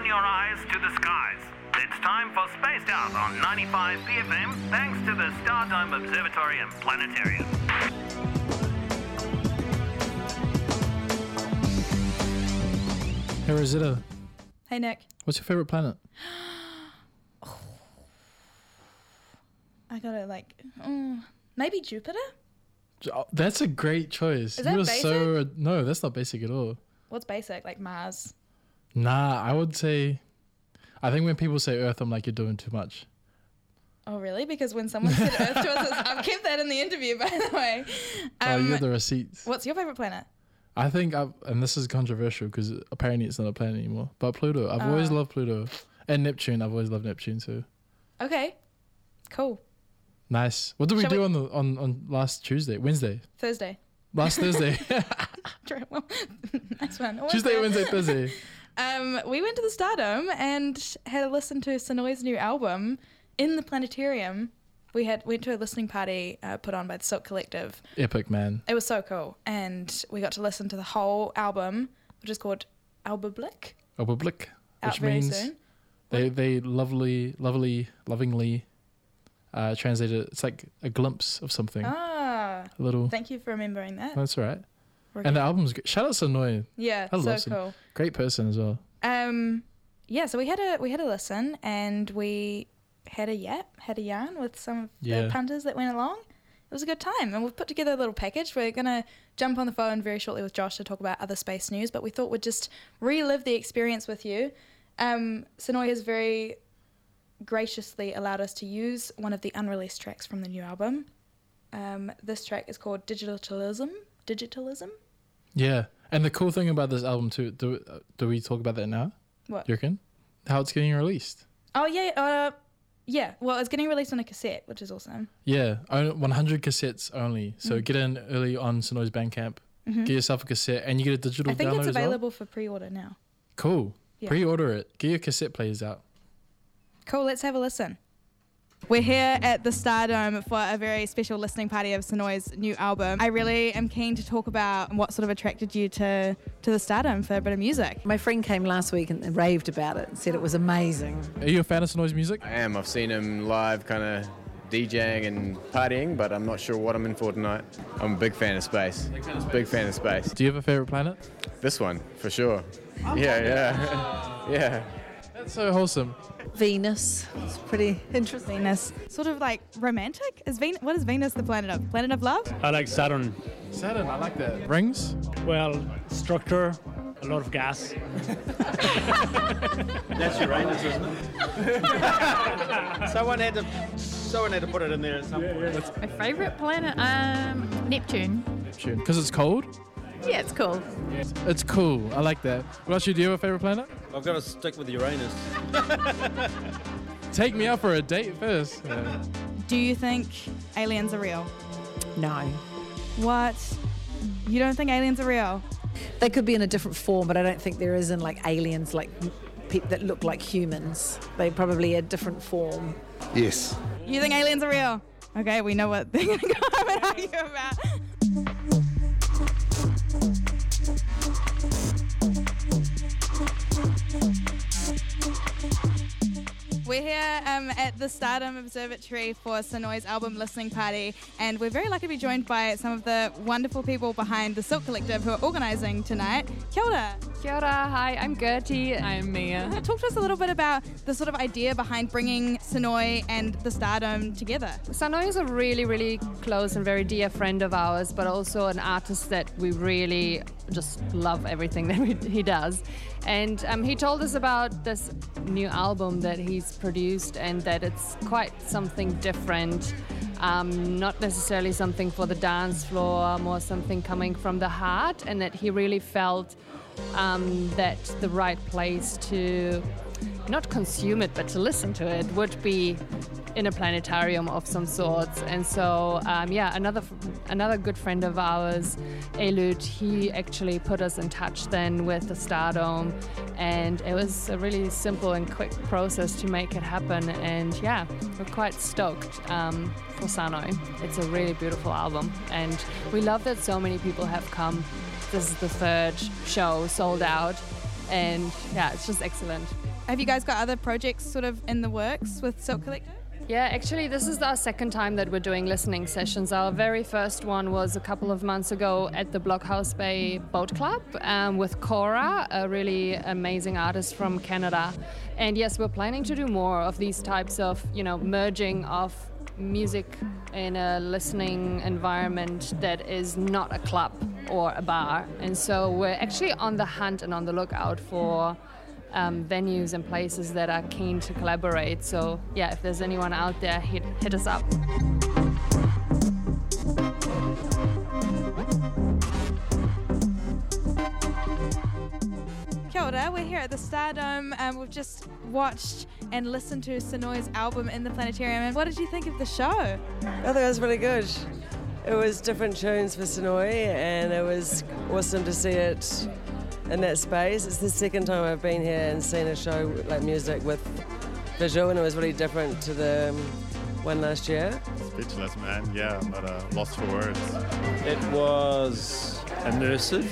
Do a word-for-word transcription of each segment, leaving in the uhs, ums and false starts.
your eyes to the skies. It's time for Spaced Out on ninety-five P F M, thanks to the Stardome Observatory and Planetarium. Hey Rosetta, Hey Nick. what's your favourite planet? I gotta like, mm, maybe Jupiter? Oh, that's a great choice. Is that you were basic? so no, that's not basic at all. What's basic? Like Mars? Nah, I would say. I think when people say Earth, I'm like, you're doing too much. Oh really? Because when someone said Earth to us, I've kept that in the interview by the way. oh, Um, you have the receipts. what's your favourite planet? I think, I've, and this is controversial because apparently it's not a planet anymore, but Pluto. I've always Oh. loved Pluto. And Neptune. I've always loved Neptune too. Okay, cool. Nice. What did we Shall do we- on the on, on last Tuesday? Wednesday? Thursday. Last Thursday? Well, nice one. Almost Tuesday, there. Wednesday, Thursday. Um, we went to the Stardome and had a listen to Sonoy's new album in the planetarium. We had went to a listening party uh, put on by the Silk Collective. Epic, man. It was so cool, and we got to listen to the whole album, which is called Albublick. Republic. Out Which very means soon. they they lovely, lovely, lovingly uh, translated. It's like a glimpse of something. Ah, A little. thank you for remembering that. That's all right. We're And the good. album's great. Shout out to Sonoy. yeah, I so love Son- cool. Great person as well. Um, yeah, so we had a we had a listen, and we had a yap, had a yarn with some of Yeah. the punters that went along. It was a good time, and we've put together a little package. We're gonna jump on the phone very shortly with Josh to talk about other space news, but we thought we'd just relive the experience with you. Um, Sonoy has very graciously allowed us to use one of the unreleased tracks from the new album. Um, this track is called Digitalism. Digitalism. Yeah. And the cool thing about this album too, do uh, do we talk about that now? What? You reckon? How it's getting released? Oh yeah, uh, yeah. Well, it's getting released on a cassette, which is awesome. Yeah, on- one hundred cassettes only. So Mm. get in early on Sonoy's Bandcamp. Mhm. Get yourself a cassette, and you get a digital I think download it's as well. available for pre-order now. Cool. Yeah. Pre-order it. Get your cassette players out. Cool, let's have a listen. We're here at the Stardome for a very special listening party of Sonoy's new album. I really am keen to talk about what sort of attracted you to, to the Stardome for a bit of music. My friend came last week and raved about it and said it was amazing. Are you a fan of Sonoy's music? I am. I've seen him live kind of DJing and partying, but I'm not sure what I'm in for tonight. I'm a big fan of space. Big fan of space. Do you have a favorite planet? This one, for sure. Yeah, yeah. yeah. That's so wholesome. Venus. It's pretty interesting. Venus. Sort of like romantic? Is Ven- what is Venus the planet of? Planet of love? I like Saturn. Saturn, I like that. Rings? Well, structure, a lot of gas. That's Uranus, isn't it? someone had to, someone had to put it in there at some point. My favourite planet, um, Neptune. Neptune. Because it's cold? Yeah, it's cool. It's cool. I like that. What about you? Do you have a favorite planet? I've got to stick with Uranus. Take me out for a date first. Yeah. Do you think aliens are real? No. What? You don't think aliens are real? They could be in a different form, but I don't think there is in like aliens like pe- that look like humans. They probably a different form. Yes. You think aliens are real? Okay, we know what they're going to go home and argue about. We're here um, at the Stardom Observatory for Sonoy's album listening party, and we're very lucky to be joined by some of the wonderful people behind the Silk Collective who are organising tonight. Kia ora. Kia ora, hi, I'm Gertie. I'm Mia. Talk to us a little bit about the sort of idea behind bringing Sonoy and the Stardome together. Sonoy is a really, really close and very dear friend of ours, but also an artist that we really just love everything that we, he does. And um, he told us about this new album that he's produced and that it's quite something different, um, not necessarily something for the dance floor, more something coming from the heart, and that he really felt um, that the right place to not consume it but to listen to it would be in a planetarium of some sorts. And so um, yeah, another another good friend of ours, Elut, he actually put us in touch then with the Stardome, and it was a really simple and quick process to make it happen. And yeah, we're quite stoked um, for Sonoy. It's a really beautiful album, and we love that so many people have come. This is the third show sold out. And yeah, it's just excellent. Have you guys got other projects sort of in the works with Silk Collective? Yeah, actually, this is our second time that we're doing listening sessions. Our very first one was a couple of months ago at the Blockhouse Bay Boat Club um, with Cora, a really amazing artist from Canada. And yes, we're planning to do more of these types of, you know, merging of music in a listening environment that is not a club or a bar. And so we're actually on the hunt and on the lookout for Um, venues and places that are keen to collaborate. So yeah, if there's anyone out there, hit, hit us up. Kia ora, we're here at the Stardome and we've just watched and listened to Sonoi's album in the Planetarium. And what did you think of the show? I thought it was really good. It was different tunes for Sonoi and it was awesome to see it in that space. It's the second time I've been here and seen a show like music with visual, and it was really different to the um, one last year. Speechless, man. Yeah, but uh, lost for words. It was immersive.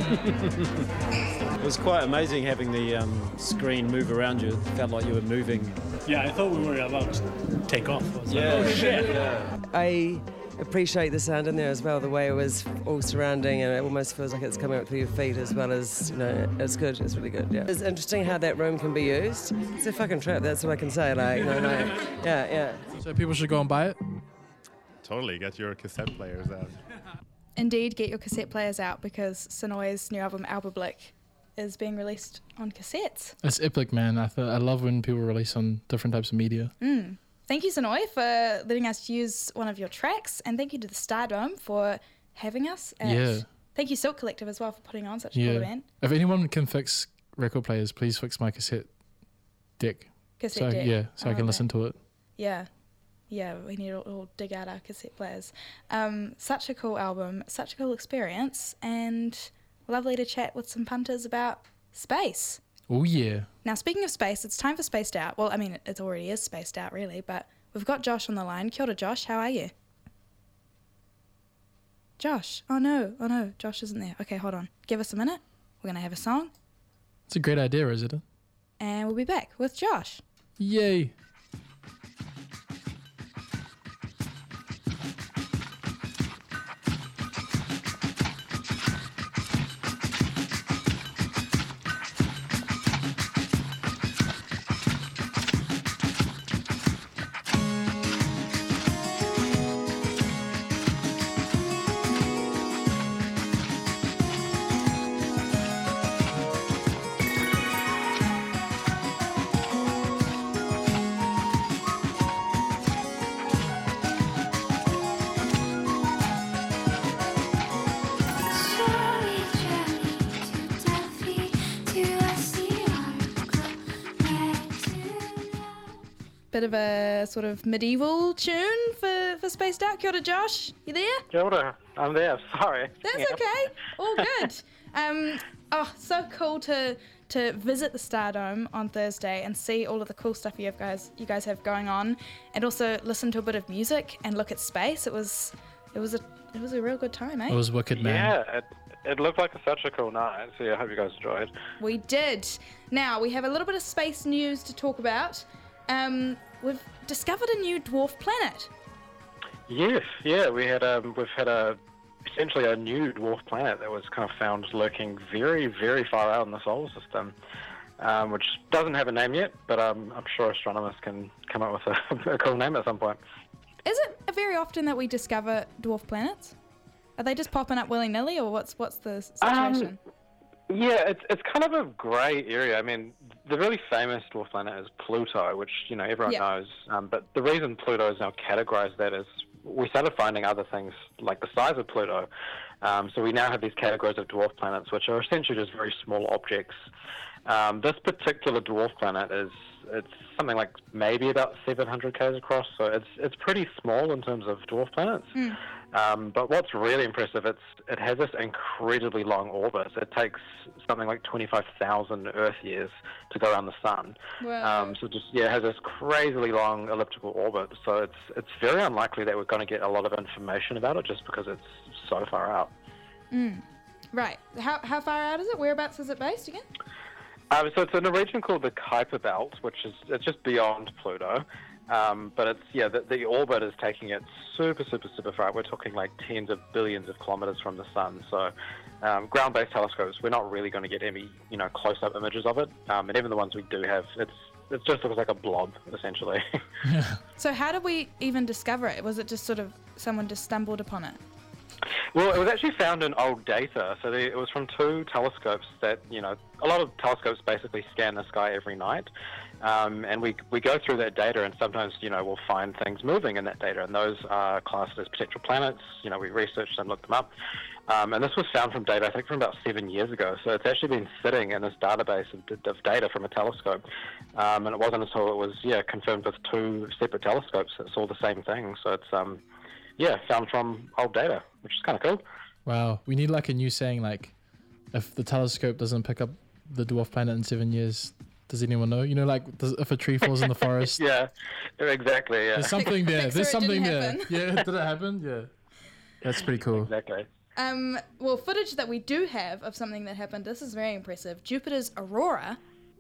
It was quite amazing having the um, screen move around you. It felt like you were moving. Yeah, I thought we were about to take off. I was Yeah, like, oh shit. yeah. I appreciate the sound in there as well, the way it was all surrounding, and it almost feels like it's coming up through your feet as well as, you know, it's good, it's really good, yeah. It's interesting how that room can be used. It's a fucking trip, that's what I can say, like, no, no, yeah, yeah. So people should go and buy it? Totally, get your cassette players out. Indeed, get your cassette players out because Sonoi's new album, Albablick, is being released on cassettes. It's epic, man. I, th- I love when people release on different types of media. Mm. Thank you, Sonoi, for letting us use one of your tracks, and thank you to the Stardome for having us. At, Yeah. Thank you, Silk Collective, as well, for putting on such a Yeah. cool event. If anyone can fix record players, please fix my cassette deck. Cassette so, deck. Yeah, so I, I can love listen it. to it. Yeah. Yeah, we need to all dig out our cassette players. Um, such a cool album, such a cool experience, and lovely to chat with some punters about space. Oh, yeah. Now, speaking of space, it's time for Spaced Out. Well, I mean, it, it already is spaced out, really, but we've got Josh on the line. Kia ora, Josh. How are you? Josh. Oh, no. Oh, no. Josh isn't there. Okay, hold on. Give us a minute. We're going to have a song, It's a great idea, isn't it? and we'll be back with Josh. Yay. Bit of a sort of medieval tune for, for Spaced Out. Kia ora, Josh. You there? Kia ora. I'm there. Sorry. That's Yeah. okay. All good. Um, oh, so cool to to visit the Stardome on Thursday and see all of the cool stuff you have guys you guys have going on, and also listen to a bit of music and look at space. It was it was a it was a real good time, eh? It was wicked, man. Yeah, it, it looked like such a cool night. So yeah, I hope you guys enjoyed. We did. Now we have a little bit of space news to talk about. Um, we've discovered a new dwarf planet. Yes, yeah, we had um, we've had a essentially a new dwarf planet that was kind of found lurking very, very far out in the solar system, um, which doesn't have a name yet, but um, I'm sure astronomers can come up with a, a cool name at some point. Is it very often that we discover dwarf planets? Are they just popping up willy-nilly, or what's what's the situation? Um, yeah, it's it's kind of a grey area. I mean, the really famous dwarf planet is Pluto, which, you know, everyone Yeah. knows. Um, but the reason Pluto is now categorized that is we started finding other things like the size of Pluto. Um, so we now have these categories of dwarf planets, which are essentially just very small objects. Um, this particular dwarf planet is it's something like maybe about seven hundred k's across, so it's it's pretty small in terms of dwarf planets. Mm. Um, but what's really impressive, it's it has this incredibly long orbit. It takes something like twenty-five thousand Earth years to go around the sun. Wow. Um, so just yeah, it has this crazily long elliptical orbit. So it's it's very unlikely that we're going to get a lot of information about it, just because it's so far out. Mm. Right. How how far out is it? Whereabouts is it based again? Um, so it's in a region called the Kuiper Belt, which is it's just beyond Pluto. Um, but it's, yeah, the, the orbit is taking it super, super, super far. We're talking like tens of billions of kilometers from the sun. So um, ground-based telescopes, we're not really going to get any, you know, close-up images of it. Um, and even the ones we do have, it's it just looks like a blob, essentially. So how did we even discover it? Was it just sort of someone just stumbled upon it? Well, it was actually found in old data. So the, it was from two telescopes that, you know, a lot of telescopes basically scan the sky every night. Um, and we we go through that data, and sometimes, you know, we'll find things moving in that data, and those are classed as potential planets. You know, we researched and looked them up. Um, and this was found from data, I think, from about seven years ago. So it's actually been sitting in this database of, of data from a telescope. Um, and it wasn't until it was, yeah, confirmed with two separate telescopes that saw the same thing. So it's, um, yeah, found from old data, which is kind of cool. Wow. We need like a new saying, like, if the telescope doesn't pick up the dwarf planet in seven years, does anyone know? You know, like, does, if a tree falls in the forest. Yeah, exactly, yeah. There's something there. Fix There's or it something didn't there. Yeah, did it happen? Yeah. That's pretty cool. Exactly. Um, well, footage that we do have of something that happened, this is very impressive. Jupiter's aurora.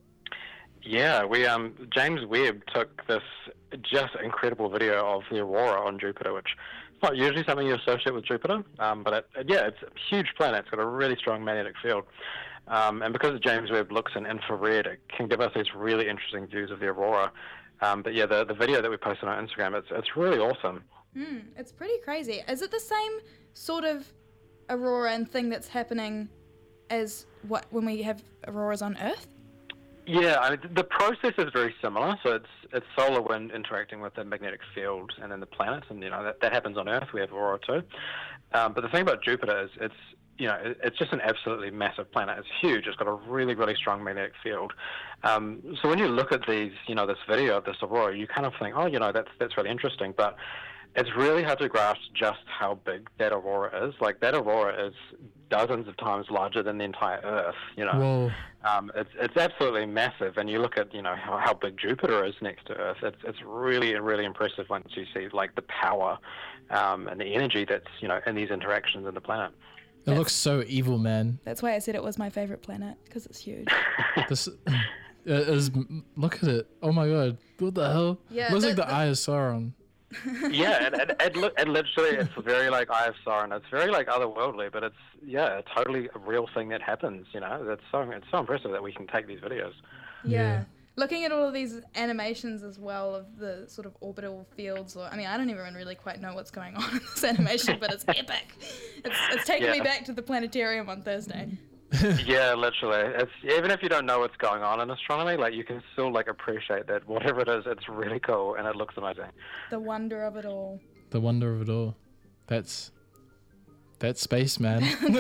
Yeah, we um James Webb took this just incredible video of the aurora on Jupiter, which is not usually something you associate with Jupiter, um, but it, it, yeah, it's a huge planet. It's got a really strong magnetic field. Um, and because James Webb looks in infrared, it can give us these really interesting views of the aurora. Um, but yeah, the, the video that we posted on Instagram, it's it's really awesome. Mm, it's pretty crazy. Is it the same sort of aurora and thing that's happening as what when we have auroras on Earth? Yeah, I mean, the process is very similar. So it's it's solar wind interacting with the magnetic field and then the planets, and you know that, that happens on Earth. We have aurora too. Um, but the thing about Jupiter is it's you know it, it's just an absolutely massive planet. It's huge. It's got a really really strong magnetic field. Um, so when you look at these, you know, this video of this aurora, you kind of think, oh, you know, that's that's really interesting, but it's really hard to grasp just how big that aurora is. Like, that aurora is dozens of times larger than the entire Earth, you know. Whoa. Um, it's it's absolutely massive. And you look at, you know, how, how big Jupiter is next to Earth. It's it's really, really impressive once you see, like, the power um, and the energy that's, you know, in these interactions in the planet. It looks so evil, man. That's why I said it was my favorite planet, because it's huge. This it is, look at it. Oh, my God. What the hell? Yeah, looks the- like the, the- Eye of Sauron. Yeah, and, and, and, look, and literally it's very like Eye of Sauron. It's very like otherworldly, but it's, yeah, totally a real thing that happens, you know. That's so, it's so impressive that we can take these videos. Yeah. Yeah. Looking at all of these animations as well of the sort of orbital fields, or I mean, I don't even really quite know what's going on in this animation, but it's epic. It's, it's taking me Yeah. back to the planetarium on Thursday. Yeah, literally. It's even if you don't know what's going on in astronomy, like, you can still like appreciate that whatever it is, it's really cool and it looks amazing. The wonder of it all. The wonder of it all. That's that's space, man.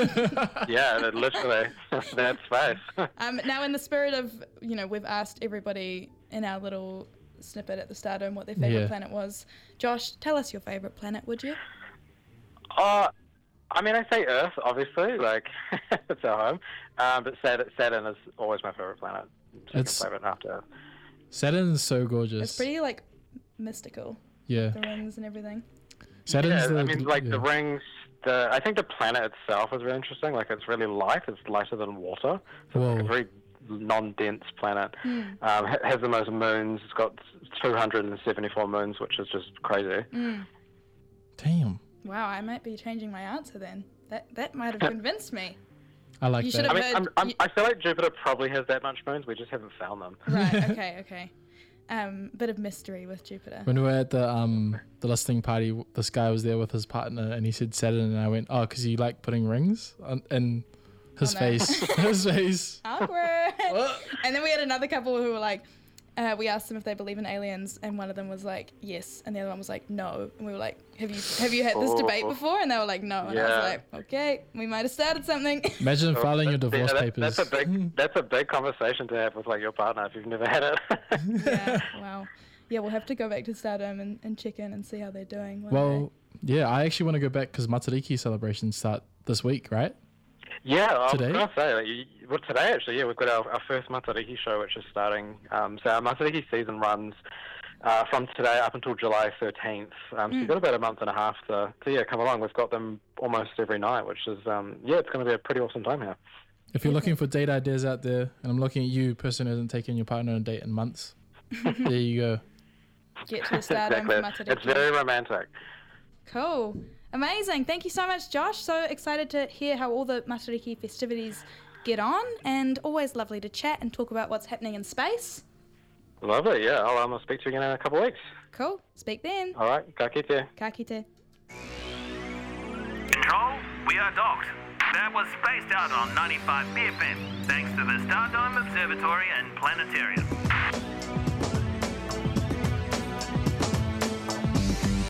Yeah, that literally that's space. Um, now, in the spirit of, you know, we've asked everybody in our little snippet at the Stardome what their favorite Yeah. planet was. Josh, tell us your favorite planet, would you? Uh, I mean, I say Earth, obviously, like it's our home. Um, but Saturn, Saturn is always my favorite planet. Second It's- favorite after Earth. Saturn is so gorgeous. It's pretty, like, mystical. Yeah. The rings and everything. Saturn's Yeah, the, I mean, like yeah. the rings. The I think the planet itself is really interesting. Like, it's really light. It's lighter than water. So it's like a Whoa. very non-dense planet. Um, ha- has the most moons. It's got two hundred seventy-four moons, which is just crazy. Mm. Damn. Wow, I might be changing my answer then. That that might have convinced me. I like You that. should I have mean, heard- I'm, I'm, you- I feel like Jupiter probably has that much moons. We just haven't found them. Right, okay, okay. Um, bit of mystery with Jupiter. When we were at the um the listening party, w- this guy was there with his partner, and he said Saturn, and I went, "Oh, because you like putting rings?" on, and his Oh, no. face, his face. Awkward. And then we had another couple who were like, uh, we asked them if they believe in aliens, and one of them was like, yes, and the other one was like, no. And we were like, have you have you had this debate Oh. before? And they were like, no. And I Yeah. was like, okay, we might have started something. Imagine Oh, filing your that- divorce yeah, that- papers. That's a big. That's a big conversation to have with like your partner if you've never had it. Yeah, wow. Yeah, we'll have to go back to Stardome and, and check in and see how they're doing. one Well, yeah, I actually want to go back because Matariki celebrations start this week, right? Yeah, I was Today? going to say, like, you, well, today actually, yeah, we've got our, our first Matariki show, which is starting. Um, so our Matariki season runs uh, from today up until July thirteenth. Um, so you've got about a month and a half to, to yeah, come along. We've got them almost every night, which is, um, yeah, it's going to be a pretty awesome time here. If you're looking for date ideas out there, and I'm looking at you, person who hasn't taken your partner on a date in months, there you go. Get to the stardom exactly. for Matariki. It's very romantic. Cool. Amazing. Thank you so much, Josh. So excited to hear how all the Matariki festivities get on, and always lovely to chat and talk about what's happening in space. Lovely, yeah. I'll um, speak to you again in a couple of weeks. Cool. Speak then. All right. Ka kite. Ka kite. Control, we are docked. That was Spaced Out on ninety-five B F M, thanks to the Stardome Observatory and Planetarium.